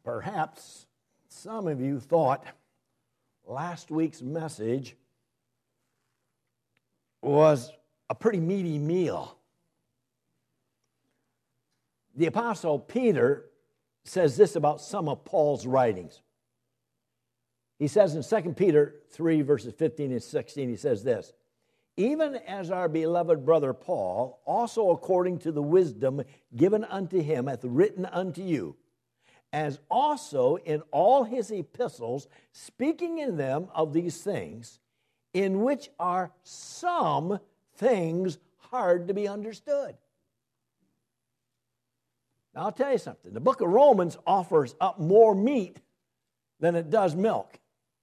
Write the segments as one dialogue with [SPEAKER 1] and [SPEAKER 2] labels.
[SPEAKER 1] Perhaps some of you thought last week's message was a pretty meaty meal. The Apostle Peter says this about some of Paul's writings. He says in 2 Peter 3, verses 15 and 16, he says this, "Even as our beloved brother Paul, also according to the wisdom given unto him, hath written unto you, as also in all his epistles, speaking in them of these things, in which are some things hard to be understood." Now, I'll tell you something. The book of Romans offers up more meat than it does milk.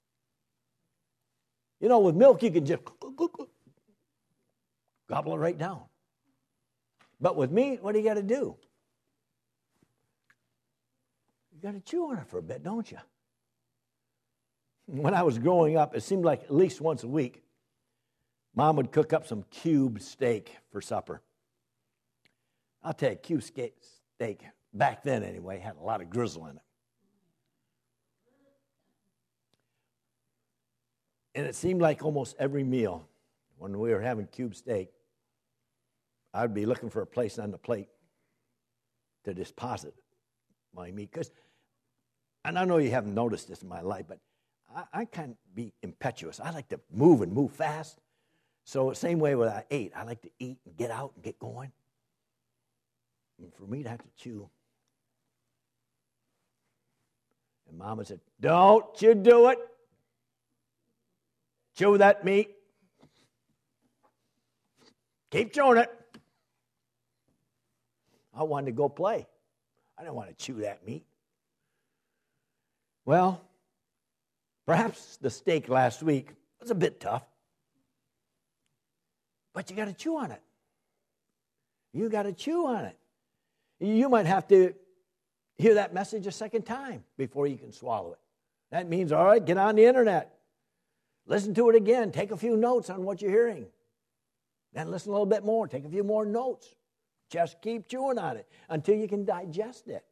[SPEAKER 1] You know, with milk, you can just gobble it right down. But with meat, what do you got to do? You got to chew on it for a bit, don't you? When I was growing up, it seemed like at least once a week, Mom would cook up some cube steak for supper. I'll tell you, cube steak, back then anyway, had a lot of grizzle in it. And it seemed like almost every meal, when we were having cube steak, I'd be looking for a place on the plate to deposit my meat. And I know you haven't noticed this in my life, but I can be impetuous. I like to move and move fast. So same way when I ate, I like to eat and get out and get going. And for me to have to chew. And Mama said, "Don't you do it. Chew that meat. Keep chewing it." I wanted to go play. I didn't want to chew that meat. Well, perhaps the steak last week was a bit tough. But you got to chew on it. You got to chew on it. You might have to hear that message a second time before you can swallow it. That means, all right, get on the internet. Listen to it again. Take a few notes on what you're hearing. Then listen a little bit more. Take a few more notes. Just keep chewing on it until you can digest it.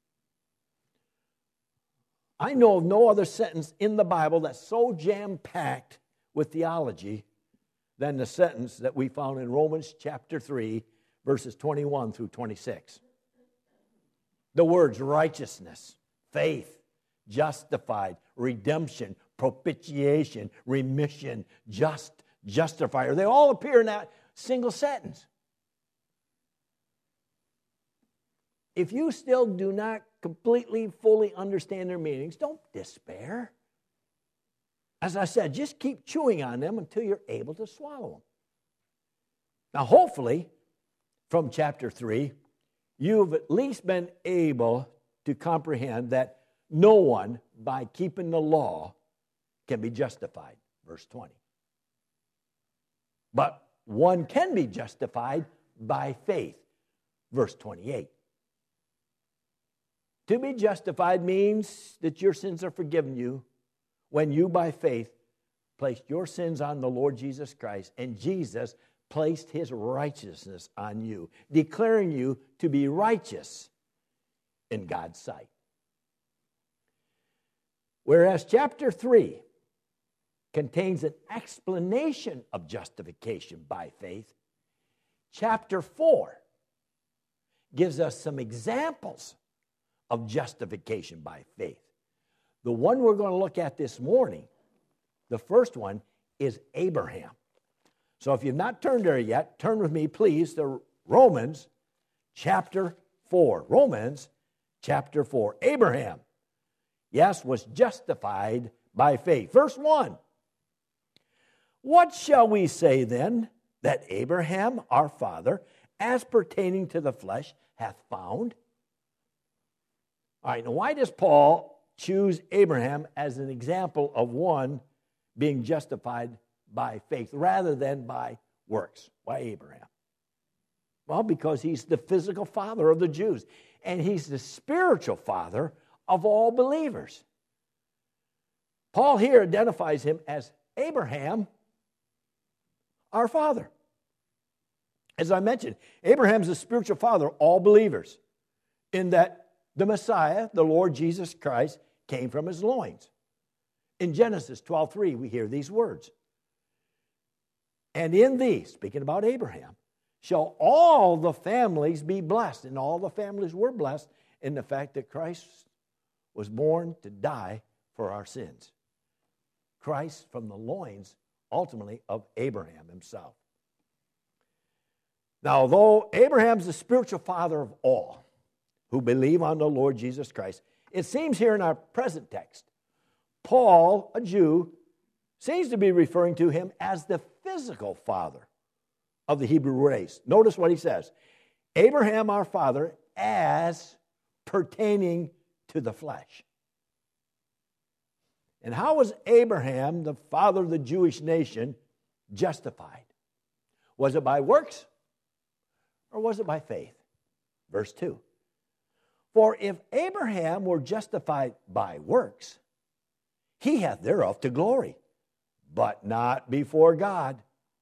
[SPEAKER 1] I know of no other sentence in the Bible that's so jam-packed with theology than the sentence that we found in Romans chapter 3, verses 21 through 26. The words righteousness, faith, justified, redemption, propitiation, remission, justifier. They all appear in that single sentence. If you still do not completely, fully understand their meanings, don't despair. As I said, just keep chewing on them until you're able to swallow them. Now, hopefully, from chapter 3, you've at least been able to comprehend that no one, by keeping the law, can be justified. Verse 20. But one can be justified by faith. Verse 28. To be justified means that your sins are forgiven you when you, by faith, placed your sins on the Lord Jesus Christ, and Jesus placed his righteousness on you, declaring you to be righteous in God's sight. Whereas chapter 3 contains an explanation of justification by faith, chapter 4 gives us some examples of justification by faith. The one we're going to look at this morning, the first one, is Abraham. So if you've not turned there yet, turn with me, please, to Romans chapter 4. Romans chapter 4. Abraham, yes, was justified by faith. Verse 1. What shall we say then that Abraham, our father, as pertaining to the flesh, hath found? All right, now why does Paul choose Abraham as an example of one being justified by faith rather than by works? Why Abraham? Well, because he's the physical father of the Jews, and he's the spiritual father of all believers. Paul here identifies him as Abraham, our father. As I mentioned, Abraham's the spiritual father of all believers, in that the Messiah, the Lord Jesus Christ, came from his loins. In Genesis 12:3, we hear these words. And in thee, speaking about Abraham, shall all the families be blessed. And all the families were blessed in the fact that Christ was born to die for our sins. Christ from the loins, ultimately, of Abraham himself. Now, although Abraham's the spiritual father of all who believe on the Lord Jesus Christ, it seems here in our present text, Paul, a Jew, seems to be referring to him as the physical father of the Hebrew race. Notice what he says. Abraham, our father, as pertaining to the flesh. And how was Abraham, the father of the Jewish nation, justified? Was it by works or was it by faith? Verse 2. For if Abraham were justified by works, he hath thereof to glory, but not before God.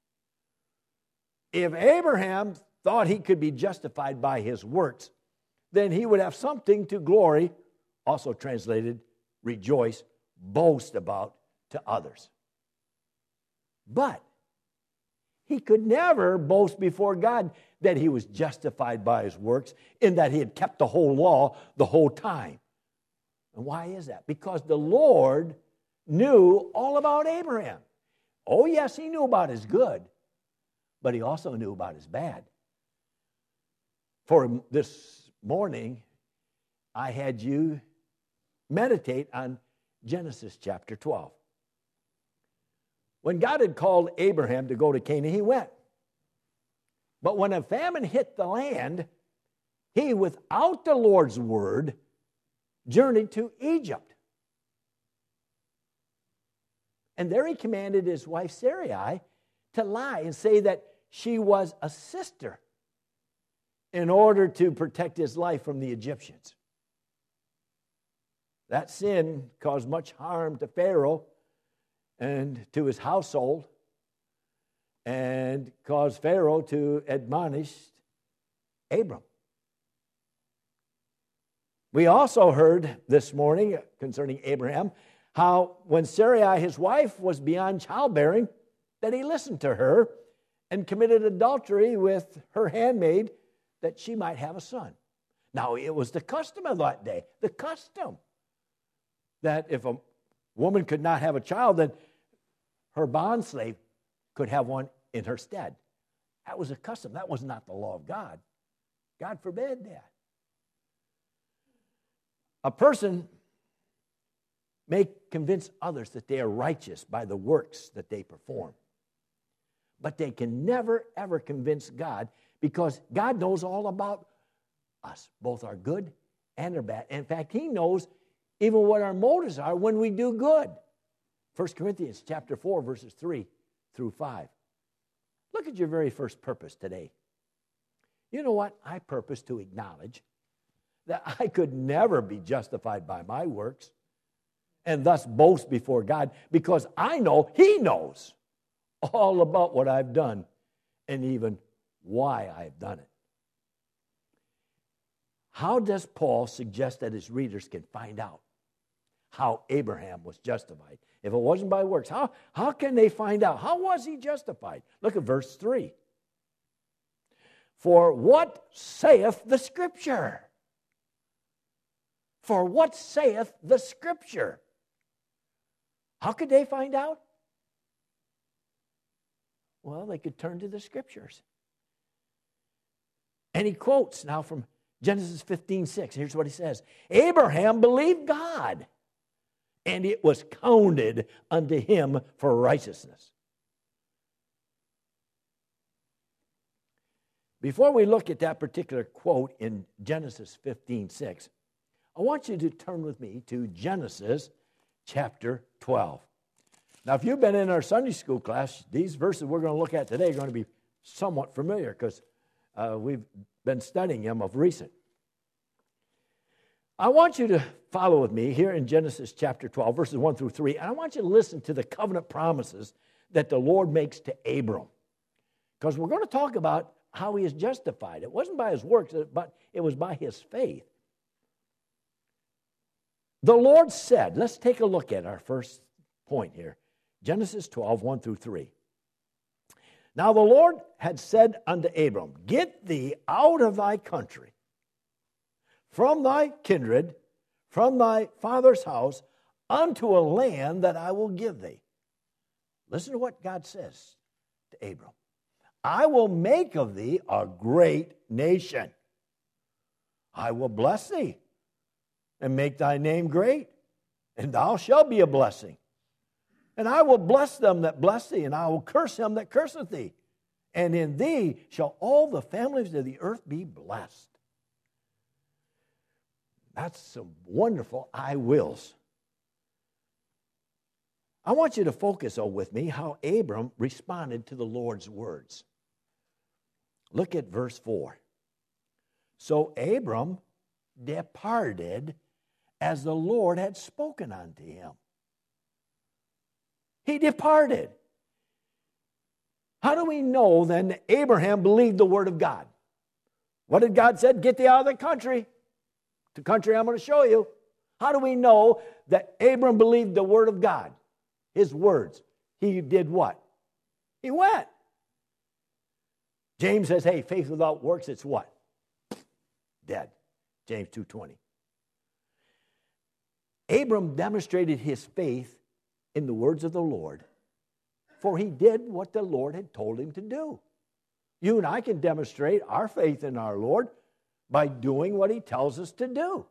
[SPEAKER 1] If Abraham thought he could be justified by his works, then he would have something to glory, also translated, rejoice, boast about to others. But he could never boast before God that he was justified by his works, in that he had kept the whole law the whole time. And why is that? Because the Lord knew all about Abraham. Oh, yes, he knew about his good, but he also knew about his bad. For this morning, I had you meditate on Genesis chapter 12. When God had called Abraham to go to Canaan, he went. But when a famine hit the land, he, without the Lord's word, journeyed to Egypt. And there he commanded his wife Sarai to lie and say that she was a sister in order to protect his life from the Egyptians. That sin caused much harm to Pharaoh and to his household, and caused Pharaoh to admonish Abram. We also heard this morning concerning Abraham how when Sarai, his wife, was beyond childbearing, that he listened to her and committed adultery with her handmaid that she might have a son. Now, it was the custom of that day, the custom, that if a woman could not have a child, then her bondslave could have one in her stead. That was a custom. That was not the law of God. God forbid that. A person may convince others that they are righteous by the works that they perform. But they can never, ever convince God, because God knows all about us, both our good and our bad. In fact, he knows even what our motives are when we do good. 1 Corinthians chapter 4, verses 3 through 5. Look at your very first purpose today. You know what? I purpose to acknowledge that I could never be justified by my works and thus boast before God, because I know he knows all about what I've done and even why I've done it. How does Paul suggest that his readers can find out how Abraham was justified? If it wasn't by works, how can they find out? How was he justified? Look at verse 3. For what saith the Scripture? For what saith the Scripture? How could they find out? Well, they could turn to the Scriptures. And he quotes now from Genesis 15:6. Here's what he says. Abraham believed God, and it was counted unto him for righteousness. Before we look at that particular quote in Genesis 15:6, I want you to turn with me to Genesis chapter 12. Now, if you've been in our Sunday school class, these verses we're going to look at today are going to be somewhat familiar, because we've been studying them of recent. I want you to follow with me here in Genesis chapter 12, verses 1 through 3, and I want you to listen to the covenant promises that the Lord makes to Abram, because we're going to talk about how he is justified. It wasn't by his works, but it was by his faith. The Lord said, let's take a look at our first point here. Genesis 12, 1 through 3. Now the Lord had said unto Abram, get thee out of thy country, from thy kindred, from thy father's house, unto a land that I will give thee. Listen to what God says to Abram. I will make of thee a great nation. I will bless thee and make thy name great, and thou shalt be a blessing. And I will bless them that bless thee, and I will curse him that curseth thee. And in thee shall all the families of the earth be blessed. That's some wonderful I wills. I want you to focus with me how Abram responded to the Lord's words. Look at verse 4. So Abram departed as the Lord had spoken unto him. He departed. How do we know then that Abraham believed the word of God? What did God say? Get thee out of the country. The country I'm going to show you. How do we know that Abram believed the word of God? His words. He did what? He went. James says, hey, faith without works, it's what? Dead. James 2:20. Abram demonstrated his faith in the words of the Lord, for he did what the Lord had told him to do. You and I can demonstrate our faith in our Lord by doing what he tells us to do.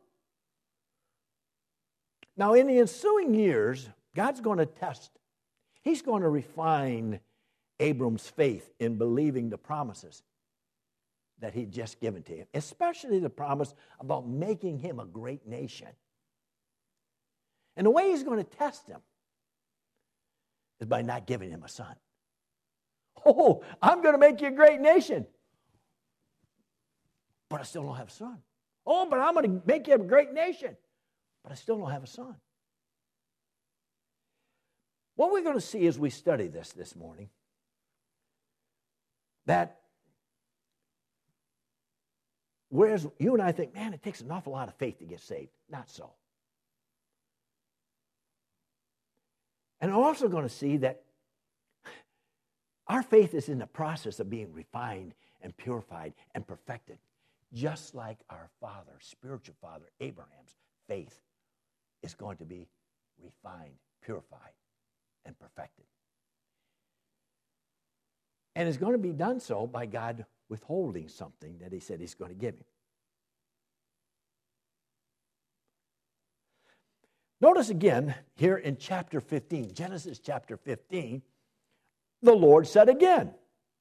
[SPEAKER 1] Now, in the ensuing years, God's going to test. He's going to refine Abram's faith in believing the promises that he'd just given to him, especially the promise about making him a great nation. And the way he's going to test him is by not giving him a son. Oh, I'm going to make you a great nation, but I still don't have a son. Oh, but I'm going to make you a great nation, but I still don't have a son. What we're going to see as we study this morning, that whereas you and I think, man, it takes an awful lot of faith to get saved. Not so. And I'm also going to see that our faith is in the process of being refined and purified and perfected, just like our father, spiritual father, Abraham's faith is going to be refined, purified, and perfected. And it's going to be done so by God withholding something that he said he's going to give him. Notice again here in chapter 15, Genesis chapter 15, the Lord said again.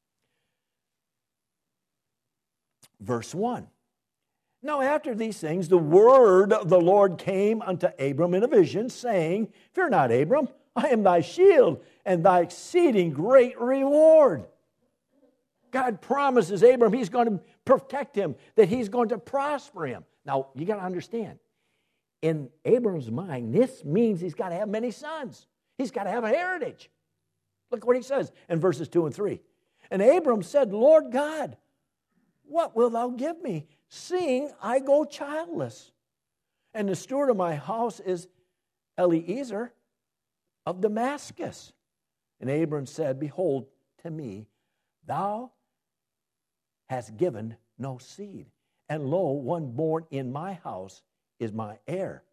[SPEAKER 1] Verse 1. Now after these things, the word of the Lord came unto Abram in a vision, saying, Fear not, Abram, I am thy shield and thy exceeding great reward. God promises Abram he's going to protect him, that he's going to prosper him. Now, you got to understand, in Abram's mind, this means he's got to have many sons. He's got to have a heritage. Look what he says in verses 2 and 3. And Abram said, Lord God, what wilt thou give me, seeing I go childless? And the steward of my house is Eliezer of Damascus. And Abram said, Behold, to me thou hast given no seed, and lo, one born in my house is my heir.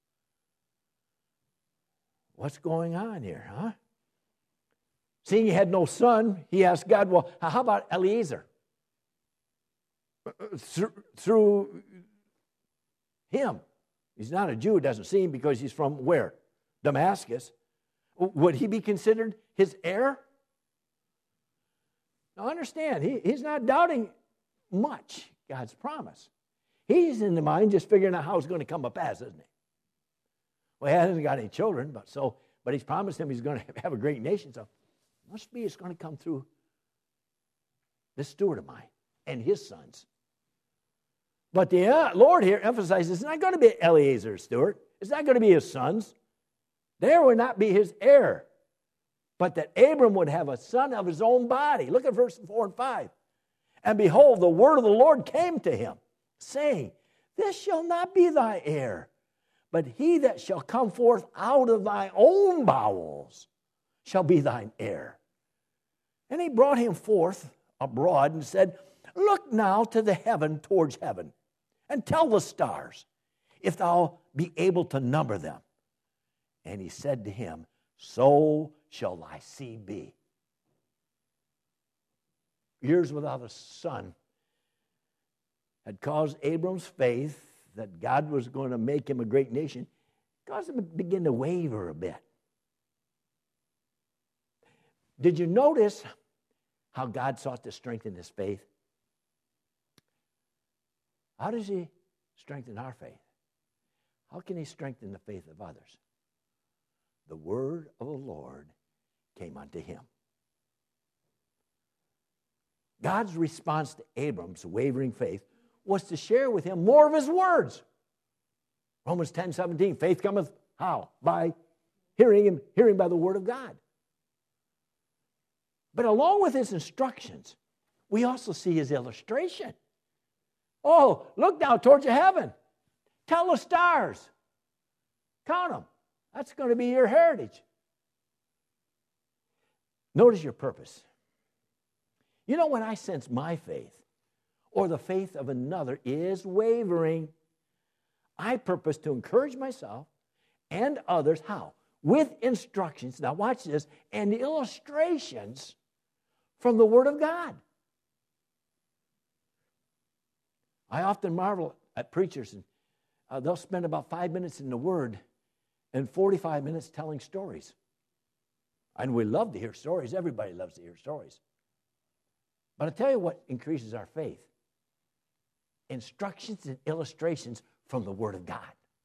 [SPEAKER 1] What's going on here, huh? Seeing he had no son, he asked God, well, how about Eliezer? Through him. He's not a Jew, it doesn't seem, because he's from where? Damascus. Would he be considered his heir? Now understand, he's not doubting much God's promise. He's in the mind just figuring out how it's going to come up as, isn't he? Well, he hasn't got any children, but he's promised him he's going to have a great nation, so must be it's going to come through this steward of mine and his sons. But the Lord here emphasizes it's not going to be Eliezer's steward. It's not going to be his sons. There would not be his heir. But that Abram would have a son of his own body. Look at verse 4 and 5. And behold, the word of the Lord came to him, saying, This shall not be thy heir, but he that shall come forth out of thy own bowels shall be thine heir. And he brought him forth abroad and said, Look now to the heaven towards heaven, and tell the stars, if thou be able to number them. And he said to him, So shall thy seed be. Years without a son had caused Abram's faith that God was going to make him a great nation, caused him to begin to waver a bit. Did you notice how God sought to strengthen his faith? How does he strengthen our faith? How can he strengthen the faith of others? The word of the Lord came unto him. God's response to Abram's wavering faith was to share with him more of his words. Romans 10:17, faith cometh how? By hearing, and hearing by the word of God. But along with his instructions, we also see his illustration. Oh, look now towards the heaven. Tell the stars. Count them. That's going to be your heritage. Notice your purpose. You know, when I sense my faith or the faith of another is wavering, I purpose to encourage myself and others. How? With instructions. Now watch this. And illustrations from the Word of God. I often marvel at preachers, and they'll spend about 5 minutes in the Word and 45 minutes telling stories. And we love to hear stories. Everybody loves to hear stories. But I'll tell you what increases our faith. Instructions and illustrations from the Word of God.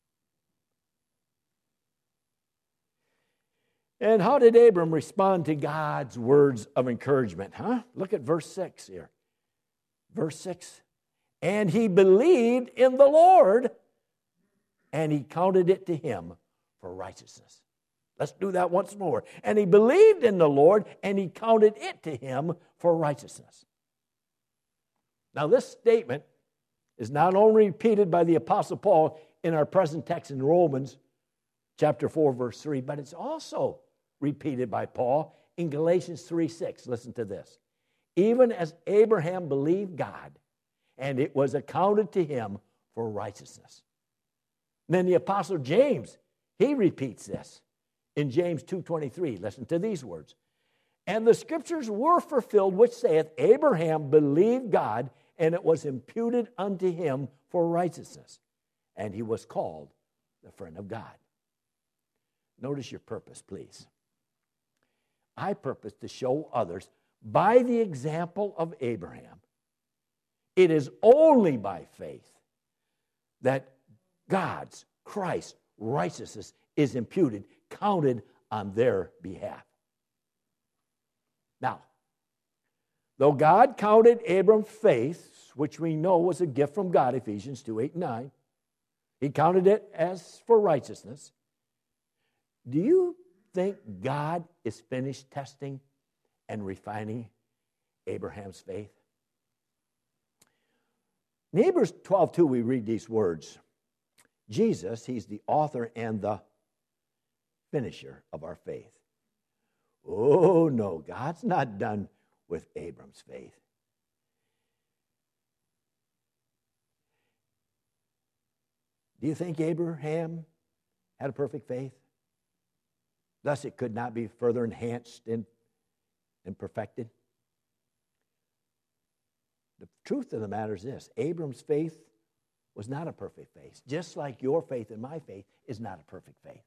[SPEAKER 1] And how did Abram respond to God's words of encouragement? Look at verse 6 here. Verse 6. And he believed in the Lord, and he counted it to him for righteousness. Let's do that once more. And he believed in the Lord, and he counted it to him for righteousness. Now, this statement is not only repeated by the Apostle Paul in our present text in Romans chapter 4, verse 3, but it's also repeated by Paul in Galatians 3:6. Listen to this. Even as Abraham believed God, and it was accounted to him for righteousness. And then the Apostle James, he repeats this in James 2:23. Listen to these words. And the scriptures were fulfilled, which saith, Abraham believed God, and it was imputed unto him for righteousness. And he was called the friend of God. Notice your purpose, please. I purpose to show others by the example of Abraham, it is only by faith that God's, Christ's righteousness is imputed, counted on their behalf. Now, though God counted Abram's faith, which we know was a gift from God, Ephesians 2:8-9, he counted it as for righteousness. Do you think God is finished testing and refining Abraham's faith? In Hebrews 12:2, we read these words. Jesus, he's the author and the finisher of our faith. Oh, no, God's not done with Abram's faith. Do you think Abraham had a perfect faith? Thus, it could not be further enhanced and perfected. The truth of the matter is this. Abram's faith was not a perfect faith, just like your faith and my faith is not a perfect faith.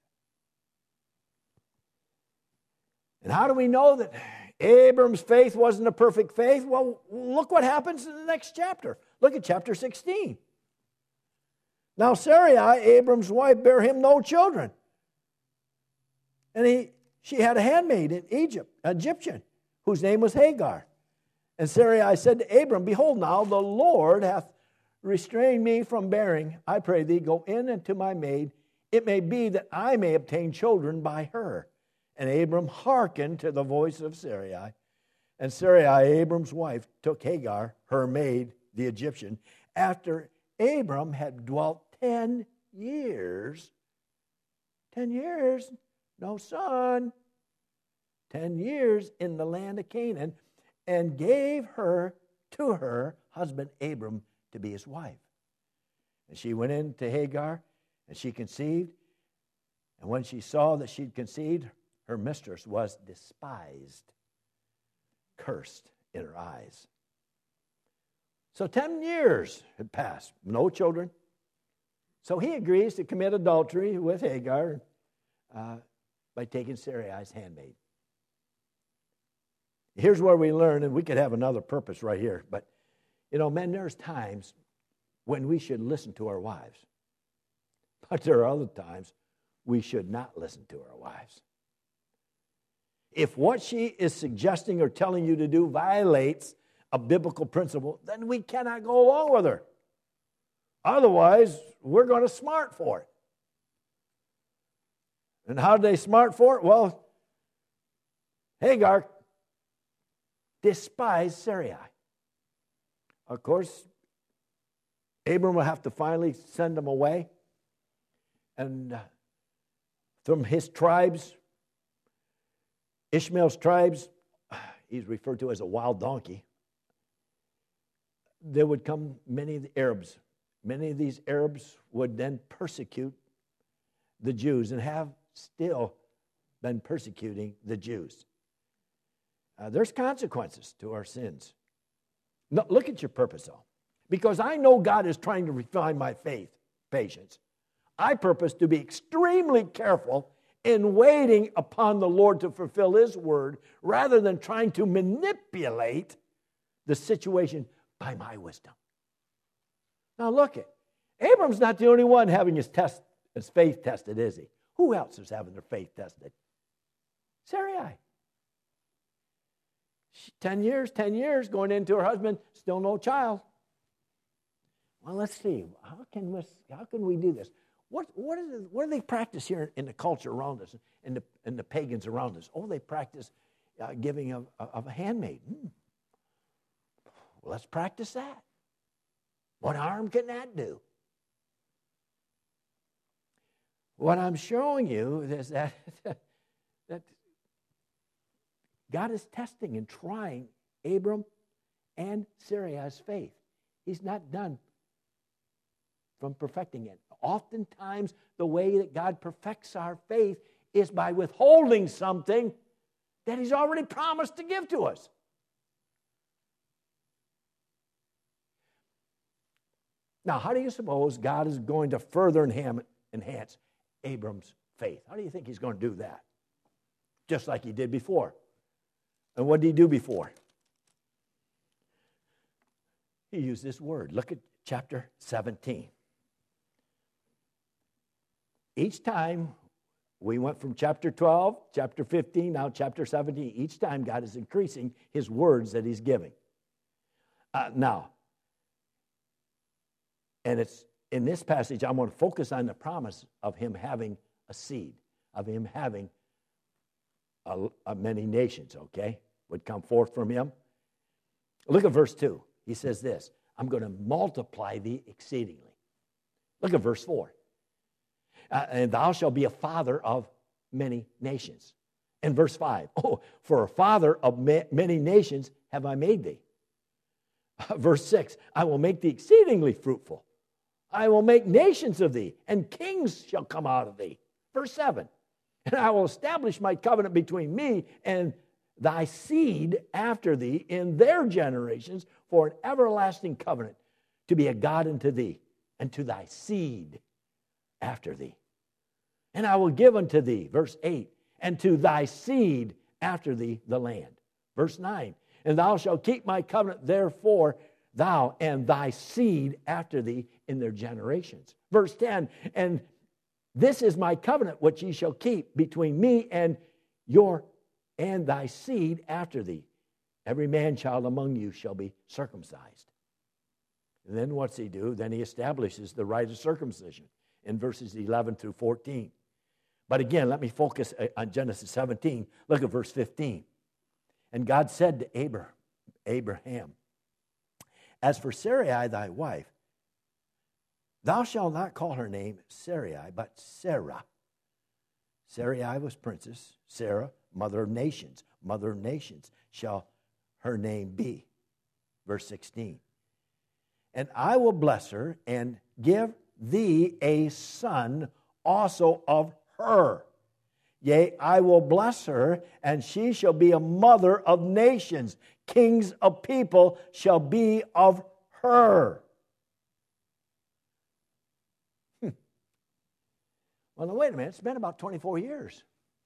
[SPEAKER 1] And how do we know that Abram's faith wasn't a perfect faith? Well, look what happens in the next chapter. Look at chapter 16. Now Sarai, Abram's wife, bare him no children. And she had a handmaid in Egypt, Egyptian, whose name was Hagar. And Sarai said to Abram, Behold now, the Lord hath restrained me from bearing. I pray thee, go in unto my maid. It may be that I may obtain children by her. And Abram hearkened to the voice of Sarai. And Sarai, Abram's wife, took Hagar, her maid, the Egyptian, after Abram had dwelt 10 years 10 years, no son. 10 years in the land of Canaan, and gave her to her husband Abram to be his wife. And she went in to Hagar, and she conceived. And when she saw that she'd conceived, her mistress was despised, cursed in her eyes. So 10 years had passed, no children. So he agrees to commit adultery with Hagar by taking Sarai's handmaid. Here's where we learn, and we could have another purpose right here, but, men, there's times when we should listen to our wives. But there are other times we should not listen to our wives. If what she is suggesting or telling you to do violates a biblical principle, then we cannot go along with her. Otherwise, we're going to smart for it. And how did they smart for it? Well, Hagar despised Sarai. Of course, Abram will have to finally send them away. And from his tribes, Ishmael's tribes, he's referred to as a wild donkey, there would come many of the Arabs. Many of these Arabs would then persecute the Jews and have still been persecuting the Jews. There's consequences to our sins. No, look at your purpose, though. Because I know God is trying to refine my faith, patience. I purpose to be extremely careful in waiting upon the Lord to fulfill His word rather than trying to manipulate the situation by my wisdom. Now look it. Abram's not the only one having his faith tested, is he? Who else is having their faith tested? Sarai. 10 years going into her husband, still no child. Well, let's see. How can we do this? What do they practice here in the culture around us, and the pagans around us? Oh, they practice giving of a handmaid. Well, let's practice that. What harm can that do? What I'm showing you is that God is testing and trying Abram and Sarai's faith. He's not done from perfecting it. Oftentimes, the way that God perfects our faith is by withholding something that He's already promised to give to us. Now, how do you suppose God is going to further enhance Abram's faith? How do you think He's going to do that? Just like He did before. And what did He do before? He used this word. Look at chapter 17. Each time we went from chapter 12, chapter 15, now chapter 17. Each time God is increasing His words that He's giving. Now, and it's in this passage, I'm going to focus on the promise of Him having a seed, of Him having many nations, okay, would come forth from Him. Look at verse 2. He says this, I'm going to multiply thee exceedingly. Look at verse 4. And thou shalt be a father of many nations. And verse 5, for a father of many nations have I made thee. Verse 6, I will make thee exceedingly fruitful. I will make nations of thee, and kings shall come out of thee. Verse 7, and I will establish my covenant between me and thy seed after thee in their generations for an everlasting covenant, to be a God unto thee and to thy seed after thee. And I will give unto thee, verse 8, and to thy seed after thee the land. Verse 9, and thou shalt keep my covenant, therefore thou and thy seed after thee in their generations. Verse 10, and this is my covenant which ye shall keep between me and thy seed after thee. Every man-child among you shall be circumcised. And then what's He do? Then He establishes the rite of circumcision in verses 11 through 14. But again, let me focus on Genesis 17. Look at verse 15. And God said to Abraham, as for Sarai thy wife, thou shalt not call her name Sarai, but Sarah. Sarai was princess. Sarah, mother of nations. Mother of nations shall her name be. Verse 16. And I will bless her and give thee a son also of her. Yea, I will bless her, and she shall be a mother of nations. Kings of people shall be of her. Well, now, wait a minute. It's been about 24 years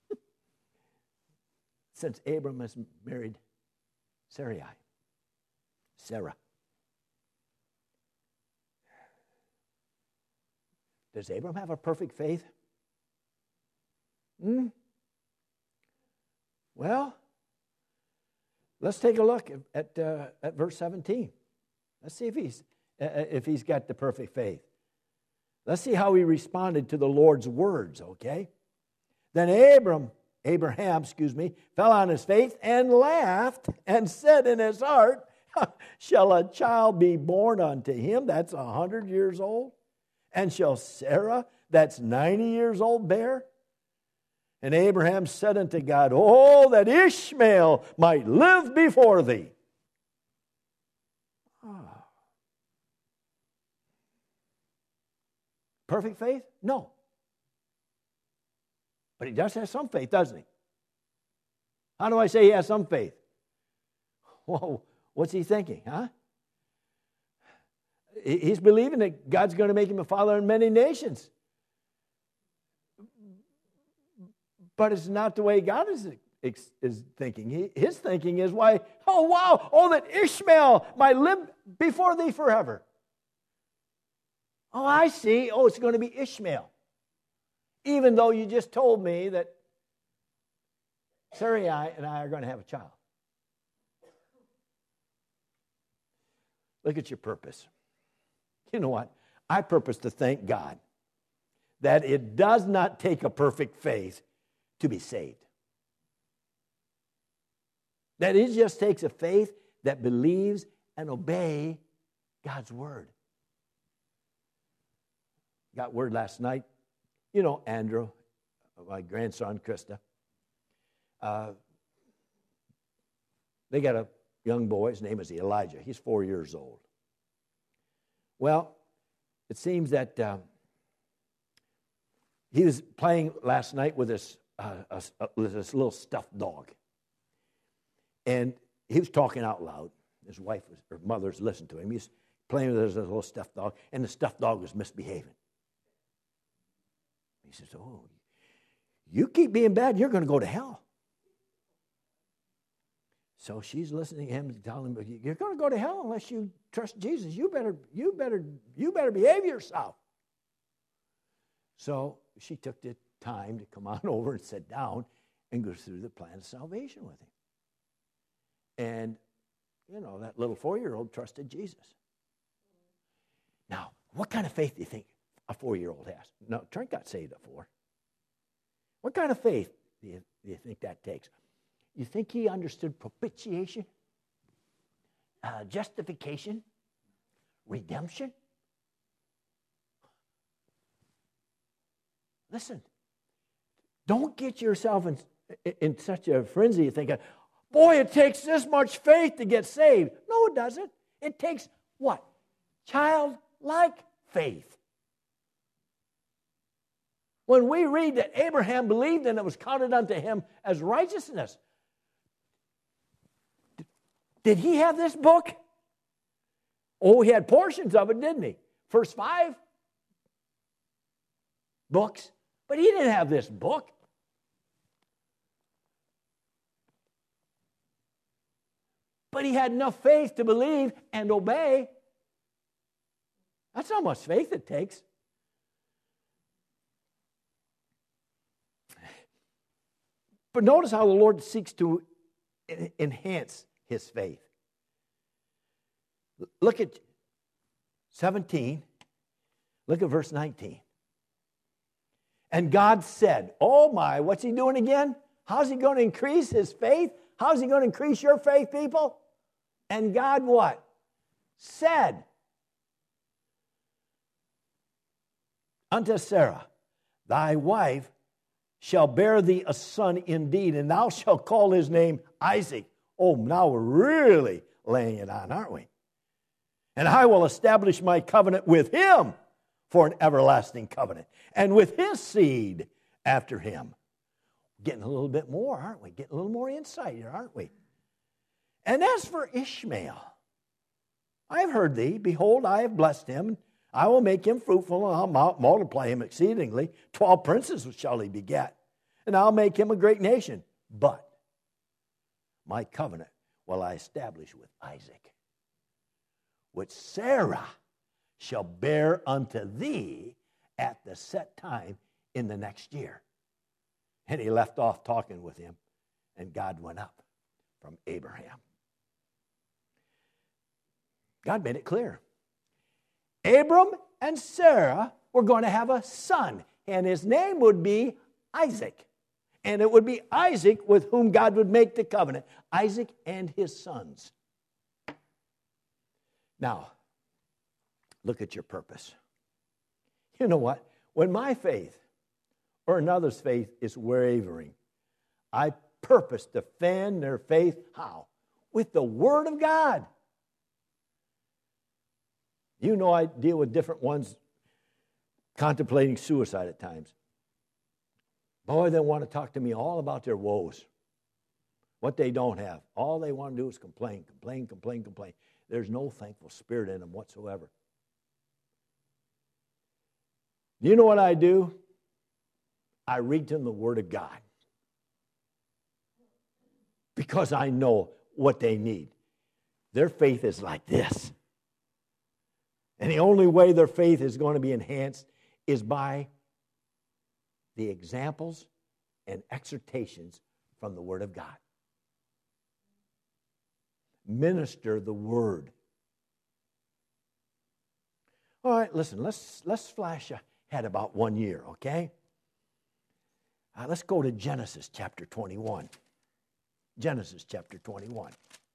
[SPEAKER 1] since Abram has married Sarai. Sarah. Does Abram have a perfect faith? Well, let's take a look at verse 17. Let's see if he's got the perfect faith. Let's see how he responded to the Lord's words, okay? Then Abraham, fell on his face and laughed and said in his heart, shall a child be born unto him that's 100 years old? And shall Sarah, that's 90 years old, bear? And Abraham said unto God, oh, that Ishmael might live before thee. Perfect faith? No. But he does have some faith, doesn't he? How do I say he has some faith? Whoa, what's he thinking, huh? He's believing that God's going to make him a father of many nations. But it's not the way God is thinking. His thinking is, why, oh, wow, oh, that Ishmael might live before thee forever. Oh, I see. Oh, it's going to be Ishmael. Even though you just told me that Sarai and I are going to have a child. Look at your purpose. You know what? I purpose to thank God that it does not take a perfect faith to be saved. That it just takes a faith that believes and obeys God's word. Got word last night. You know Andrew, my grandson, Krista. They got a young boy. His name is Elijah. He's 4 years old. Well, it seems that he was playing last night with this little stuffed dog. And he was talking out loud. His wife, or mother's listened to him. He was playing with his little stuffed dog, and the stuffed dog was misbehaving. He says, oh, you keep being bad, you're going to go to hell. So she's listening to him and telling him, you're going to go to hell unless you trust Jesus. You better behave yourself. So she took the time to come on over and sit down and go through the plan of salvation with him. And, you know, that little 4-year-old trusted Jesus. Now, what kind of faith do you think a 4-year-old has? No, Trent got saved at 4. What kind of faith do you think that takes? You think he understood propitiation, justification, redemption? Listen, don't get yourself in such a frenzy of thinking, boy, it takes this much faith to get saved. No, it doesn't. It takes what? Childlike faith. When we read that Abraham believed and it was counted unto him as righteousness, did he have this book? Oh, he had portions of it, didn't he? First 5 books, but he didn't have this book. But he had enough faith to believe and obey. That's how much faith it takes. But notice how the Lord seeks to enhance his faith. Look at 17. Look at verse 19. And God said, oh my, what's he doing again? How's he going to increase his faith? How's he going to increase your faith, people? And God what? Said unto Sarah, thy wife shall bear thee a son indeed, and thou shalt call his name Isaac. Oh, now we're really laying it on, aren't we? And I will establish my covenant with him for an everlasting covenant, and with his seed after him. Getting a little bit more, aren't we? Getting a little more insight here, aren't we? And as for Ishmael, I have heard thee. Behold, I have blessed him. I will make him fruitful, and I'll multiply him exceedingly. 12 princes shall he beget, and I'll make him a great nation. But my covenant will I establish with Isaac, which Sarah shall bear unto thee at the set time in the next year. And he left off talking with him, and God went up from Abraham. God made it clear. Abram and Sarah were going to have a son, and his name would be Isaac. And it would be Isaac with whom God would make the covenant. Isaac and his sons. Now, look at your purpose. You know what? When my faith or another's faith is wavering, I purpose to fan their faith. How? With the Word of God. You know, I deal with different ones contemplating suicide at times. Boy, they want to talk to me all about their woes, what they don't have. All they want to do is complain, complain, complain, complain. There's no thankful spirit in them whatsoever. You know what I do? I read them the Word of God, because I know what they need. Their faith is like this. And the only way their faith is going to be enhanced is by the examples and exhortations from the Word of God. Minister the Word. All right, listen, let's flash ahead about 1 year, okay? Let's go to Genesis chapter 21. Genesis chapter 21.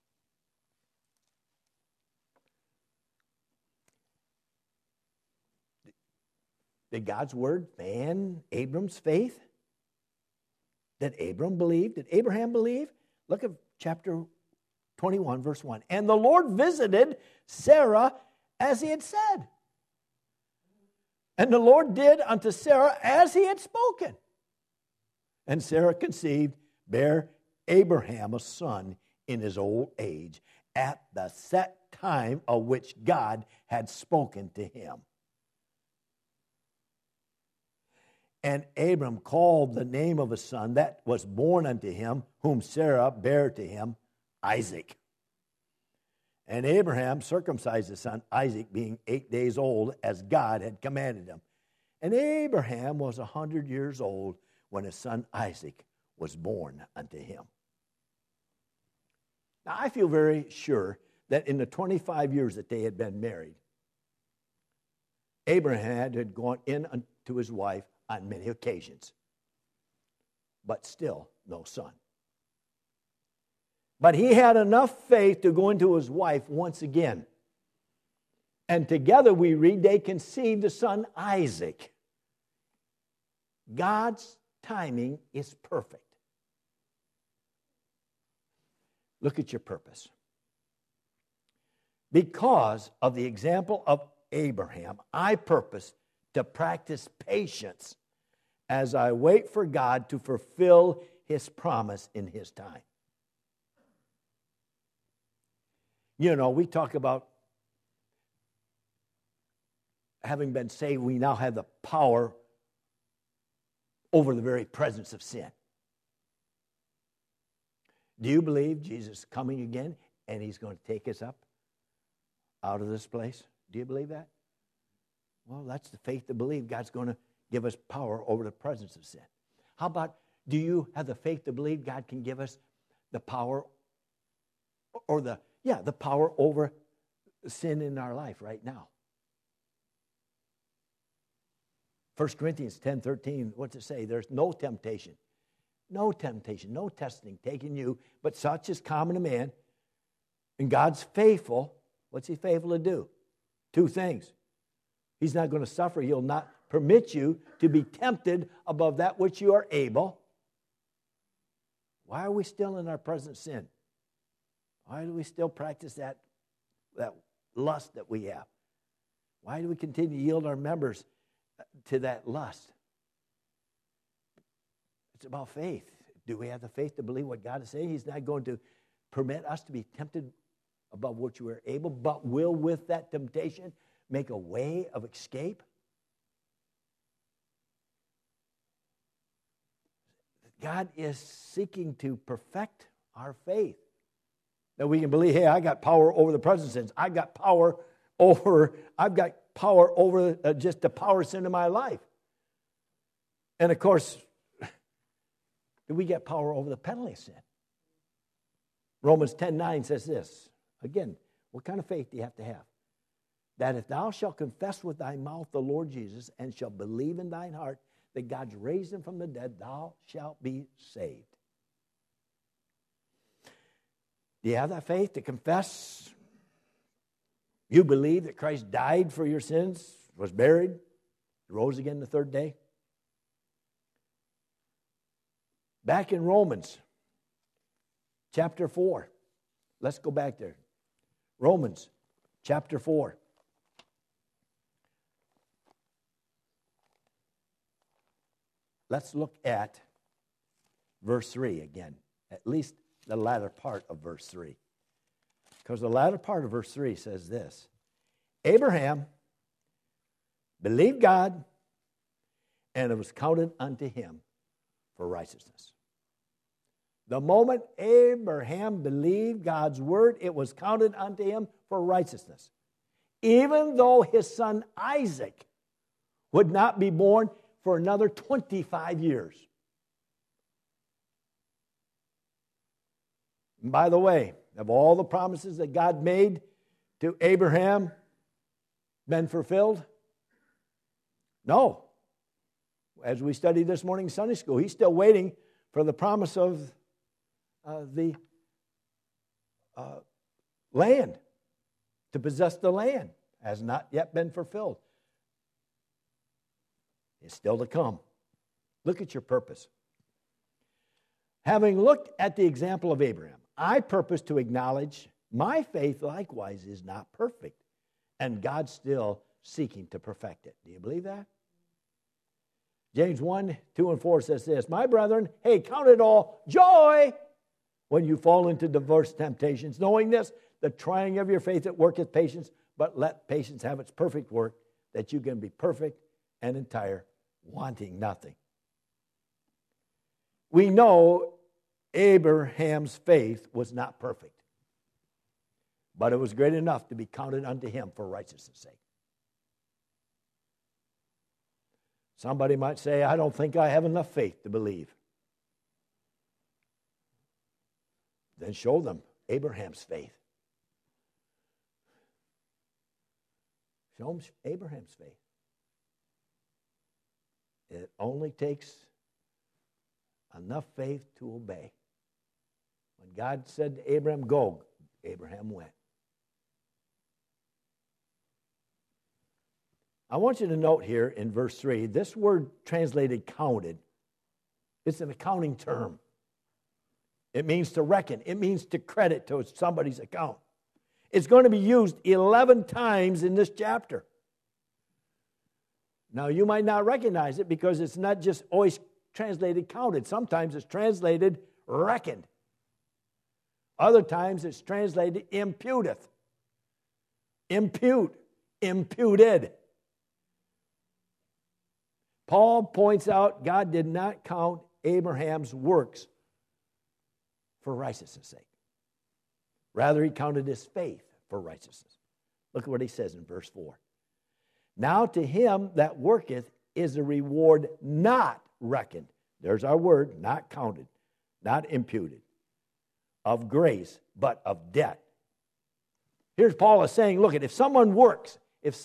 [SPEAKER 1] Did God's word fan Abram's faith? Did Abram believe? Did Abraham believe? Look at chapter 21, verse 1. And the Lord visited Sarah as he had said. And the Lord did unto Sarah as he had spoken. And Sarah conceived, bare Abraham a son in his old age, at the set time of which God had spoken to him. And Abram called the name of a son that was born unto him, whom Sarah bare to him, Isaac. And Abraham circumcised his son Isaac, being 8 days old, as God had commanded him. And Abraham was 100 years old when his son Isaac was born unto him. Now, I feel very sure that in the 25 years that they had been married, Abraham had gone in to his wife on many occasions, but still no son. But he had enough faith to go into his wife once again. And together we read they conceived the son Isaac. God's timing is perfect. Look at your purpose. Because of the example of Abraham, I purpose to practice patience as I wait for God to fulfill his promise in his time. You know, we talk about having been saved, we now have the power over the very presence of sin. Do you believe Jesus is coming again and he's going to take us up out of this place? Do you believe that? Well, that's the faith to believe God's going to give us power over the presence of sin. How about, do you have the faith to believe God can give us the power or the power over sin in our life right now? 1 Corinthians 10:13, what's it say? There's no temptation, no testing taking you, but such is common to man. And God's faithful. What's he faithful to do? Two things. He's not going to suffer. He'll not permit you to be tempted above that which you are able. Why are we still in our present sin? Why do we still practice that lust that we have? Why do we continue to yield our members to that lust? It's about faith. Do we have the faith to believe what God is saying? He's not going to permit us to be tempted above what you are able, but will with that temptation make a way of escape? God is seeking to perfect our faith. That we can believe, hey, I got power over the present sins. I've got power over just the power sin in my life. And of course, do we get power over the penalty of sin? Romans 10:9 says this. Again, what kind of faith do you have to have? That if thou shalt confess with thy mouth the Lord Jesus and shalt believe in thine heart that God's raised him from the dead, thou shalt be saved. Do you have that faith to confess? You believe that Christ died for your sins, was buried, rose again the third day? Back in Romans chapter 4. Let's go back there. Romans chapter 4. Let's look at verse 3 again, at least the latter part of verse 3. Because the latter part of verse 3 says this: Abraham believed God, and it was counted unto him for righteousness. The moment Abraham believed God's word, it was counted unto him for righteousness. Even though his son Isaac would not be born for another 25 years. And by the way, have all the promises that God made to Abraham been fulfilled? No. As we studied this morning in Sunday school, he's still waiting for the promise of the land, to possess the land. Has not yet been fulfilled. It's still to come. Look at your purpose. Having looked at the example of Abraham, I purpose to acknowledge my faith likewise is not perfect, and God's still seeking to perfect it. Do you believe that? James 1, 2, and 4 says this: My brethren, hey, count it all joy when you fall into diverse temptations, knowing this, the trying of your faith that worketh patience, but let patience have its perfect work, that you can be perfect and entire, wanting nothing. We know Abraham's faith was not perfect, but it was great enough to be counted unto him for righteousness' sake. Somebody might say, I don't think I have enough faith to believe. Then show them Abraham's faith. Show them Abraham's faith. It only takes enough faith to obey. When God said to Abraham, go, Abraham went. I want you to note here in verse 3, this word translated counted, it's an accounting term. It means to reckon. It means to credit to somebody's account. It's going to be used 11 times in this chapter. Now, you might not recognize it because it's not just always translated counted. Sometimes it's translated reckoned. Other times it's translated imputeth. Impute. Imputed. Paul points out God did not count Abraham's works for righteousness' sake. Rather, he counted his faith for righteousness. Look at what he says in verse 4. Now to him that worketh is a reward not reckoned. There's our word, not counted, not imputed. Of grace, but of debt. Here's Paul is saying, look, if someone works,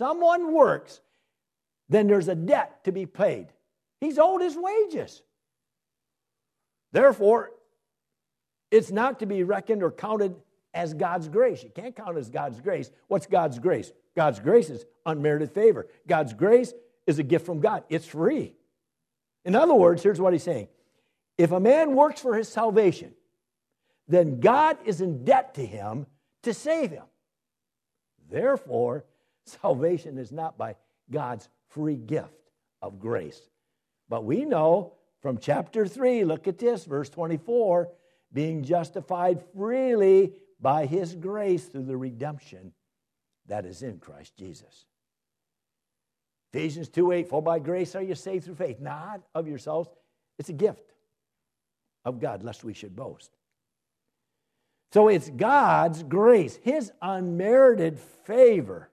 [SPEAKER 1] then there's a debt to be paid. He's owed his wages. Therefore, it's not to be reckoned or counted as God's grace. You can't count it as God's grace. What's God's grace? God's grace is unmerited favor. God's grace is a gift from God. It's free. In other words, here's what he's saying. If a man works for his salvation, then God is in debt to him to save him. Therefore, salvation is not by God's free gift of grace. But we know from chapter 3, look at this, verse 24, being justified freely by his grace through the redemption that is in Christ Jesus. Ephesians 2:8, for by grace are you saved through faith, not of yourselves. It's a gift of God, lest we should boast. So it's God's grace, his unmerited favor,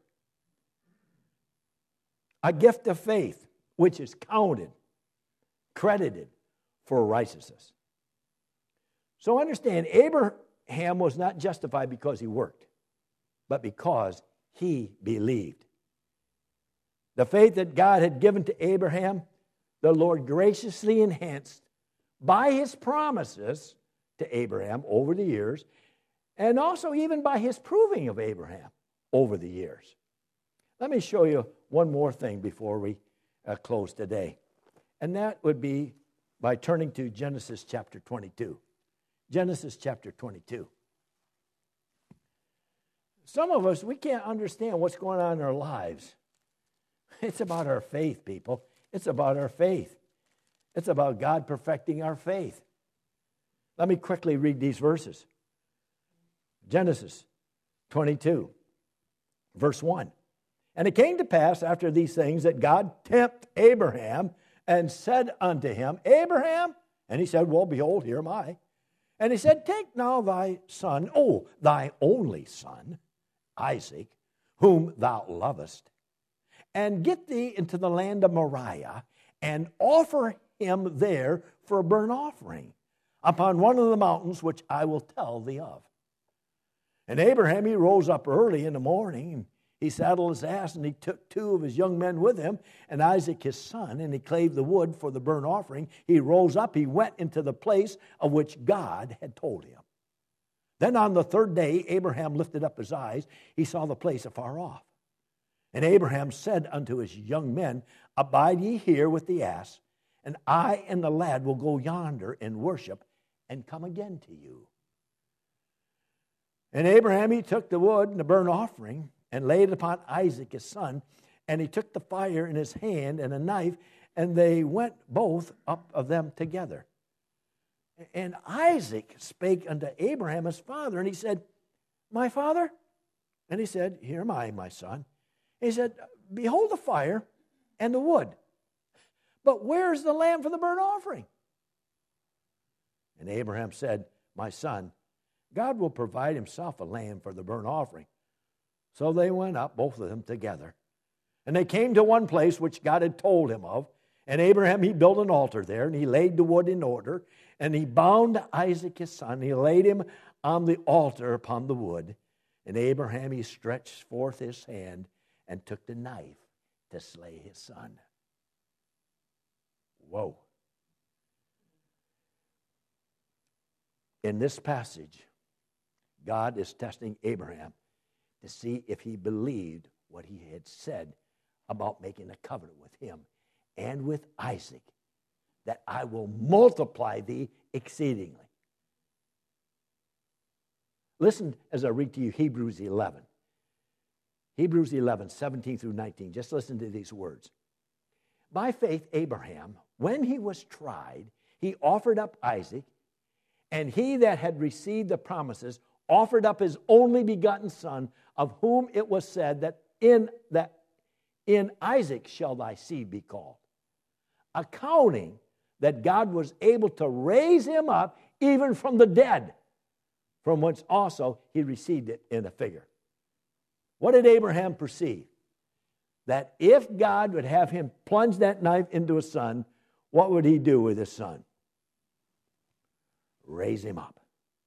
[SPEAKER 1] a gift of faith, which is counted, credited for righteousness. So understand, Abraham was not justified because he worked, but because he believed. The faith that God had given to Abraham, the Lord graciously enhanced by his promises to Abraham over the years, and also even by his proving of Abraham over the years. Let me show you one more thing before we close today. And that would be by turning to Genesis chapter 22. Genesis chapter 22. Some of us, we can't understand what's going on in our lives. It's about our faith, people. It's about our faith. It's about God perfecting our faith. Let me quickly read these verses. Genesis 22, verse 1. And it came to pass after these things that God tempted Abraham and said unto him, Abraham? And he said, well, behold, here am I. And he said, take now thy son, thy only son, Isaac, whom thou lovest, and get thee into the land of Moriah, and offer him there for a burnt offering upon one of the mountains which I will tell thee of. And Abraham, he rose up early in the morning, and he saddled his ass, and he took 2 of his young men with him, and Isaac his son, and he clave the wood for the burnt offering. He rose up, he went into the place of which God had told him. Then on the 3rd day, Abraham lifted up his eyes. He saw the place afar off. And Abraham said unto his young men, abide ye here with the ass, and I and the lad will go yonder and worship, and come again to you. And Abraham, he took the wood and the burnt offering, and laid it upon Isaac his son, and he took the fire in his hand and a knife, and they went both up of them together. And Isaac spake unto Abraham his father, and he said, my father? And he said, here am I, my son. He said, behold the fire and the wood, but where's the lamb for the burnt offering? And Abraham said, my son, God will provide himself a lamb for the burnt offering. So they went up, both of them together. And they came to one place which God had told him of. And Abraham, he built an altar there, and he laid the wood in order. And he bound Isaac his son. He laid him on the altar upon the wood. And Abraham, he stretched forth his hand and took the knife to slay his son. Whoa. In this passage, God is testing Abraham to see if he believed what he had said about making a covenant with him and with Isaac, that I will multiply thee exceedingly. Listen as I read to you Hebrews 11. Hebrews 11, 17 through 19. Just listen to these words. By faith, Abraham, when he was tried, he offered up Isaac, and he that had received the promises offered up his only begotten son, of whom it was said that in Isaac shall thy seed be called, accounting that God was able to raise him up even from the dead, from whence also he received it in a figure. What did Abraham perceive? That if God would have him plunge that knife into his son, what would he do with his son? Raise him up.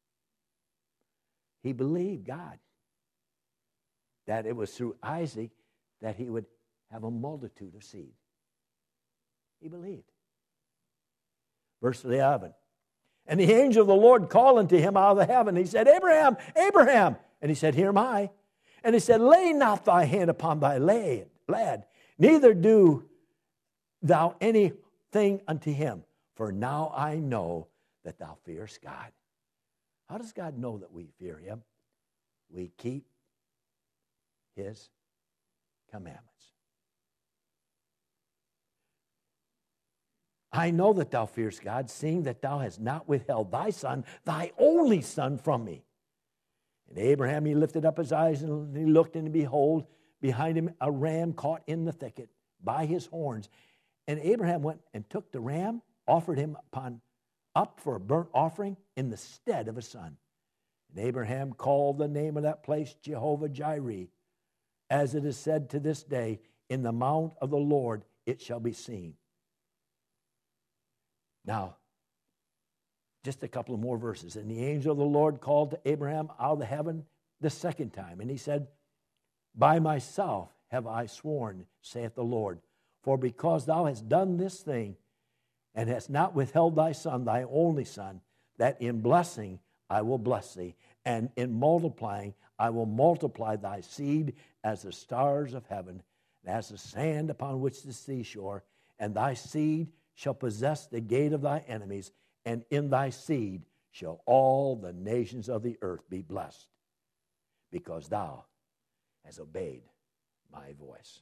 [SPEAKER 1] He believed God, that it was through Isaac that he would have a multitude of seed. He believed. Verse 11. And the angel of the Lord called unto him out of the heaven. He said, Abraham, Abraham. And he said, here am I. And he said, lay not thy hand upon thy lad, neither do thou anything unto him, for now I know that thou fearest God. How does God know that we fear him? We keep his commandments. I know that thou fearest God, seeing that thou hast not withheld thy son, thy only son, from me. And Abraham, he lifted up his eyes, and he looked, and behold, behind him a ram caught in the thicket by his horns. And Abraham went and took the ram, offered him up for a burnt offering in the stead of a son. And Abraham called the name of that place Jehovah-Jireh, as it is said to this day, in the mount of the Lord it shall be seen. Now, just a couple of more verses. And the angel of the Lord called to Abraham out of the heaven the second time, and he said, by myself have I sworn, saith the Lord, for because thou hast done this thing, and hast not withheld thy son, thy only son, that in blessing I will bless thee, and in multiplying I will multiply thy seed as the stars of heaven, and as the sand upon which the seashore, and thy seed shall possess the gate of thy enemies, and in thy seed shall all the nations of the earth be blessed, because thou hast obeyed my voice.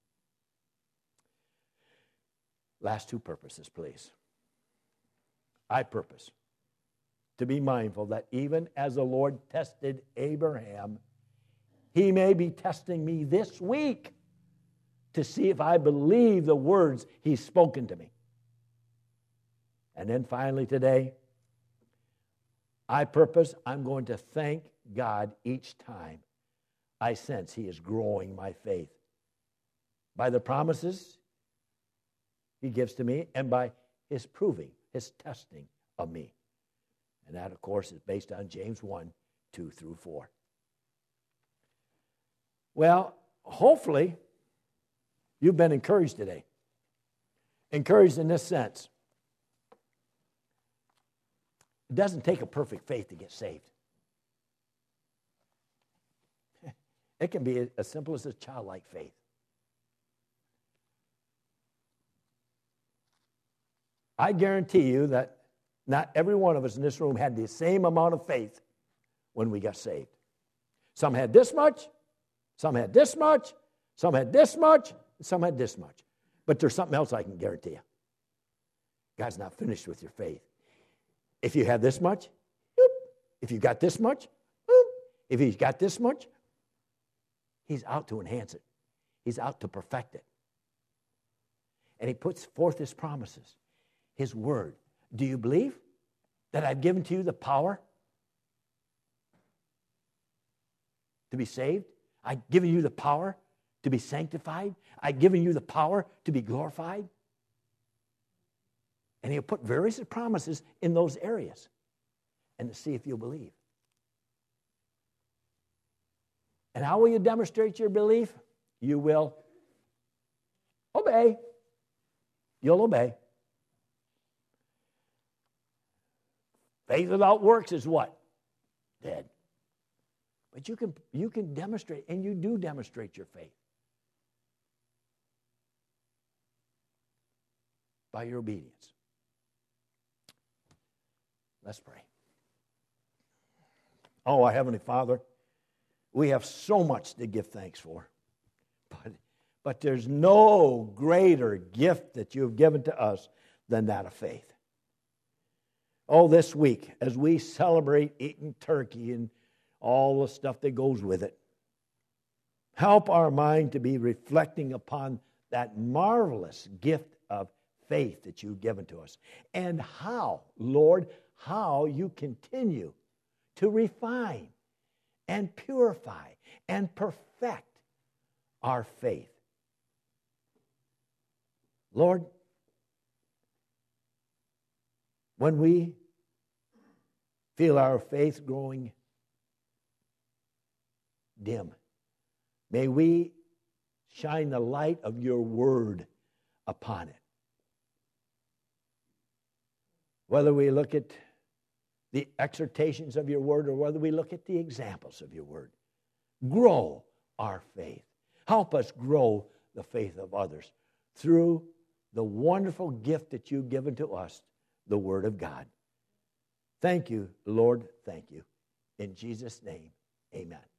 [SPEAKER 1] Last two purposes, please. I purpose to be mindful that even as the Lord tested Abraham, he may be testing me this week to see if I believe the words he's spoken to me. And then finally today, I purpose I'm going to thank God each time I sense he is growing my faith by the promises he gives to me and by his proving, his testing of me. And that, of course, is based on James 1, 2 through 4. Well, hopefully, you've been encouraged today. Encouraged in this sense. It doesn't take a perfect faith to get saved. It can be as simple as a childlike faith. I guarantee you that not every one of us in this room had the same amount of faith when we got saved. Some had this much, some had this much, some had this much, some had this much. But there's something else I can guarantee you. God's not finished with your faith. If you have this much, if you got this much, if he's got this much, he's out to enhance it. He's out to perfect it. And he puts forth his promises, his word. Do you believe that I've given to you the power to be saved? I've given you the power to be sanctified. I've given you the power to be glorified. And he'll put various promises in those areas and to see if you'll believe. And how will you demonstrate your belief? You will obey. You'll obey. Faith without works is what? Dead. But you can demonstrate, and you do demonstrate your faith by your obedience. Let's pray. Oh, our Heavenly Father, we have so much to give thanks for. But there's no greater gift that you have given to us than that of faith. Oh, this week, as we celebrate eating turkey and all the stuff that goes with it, help our mind to be reflecting upon that marvelous gift of faith that you've given to us. And how, Lord, how you continue to refine and purify and perfect our faith. Lord, when we feel our faith growing dim, may we shine the light of your word upon it. Whether we look at the exhortations of your word or whether we look at the examples of your word, grow our faith. Help us grow the faith of others through the wonderful gift that you've given to us, the Word of God. Thank you, Lord. Thank you. In Jesus' name, amen.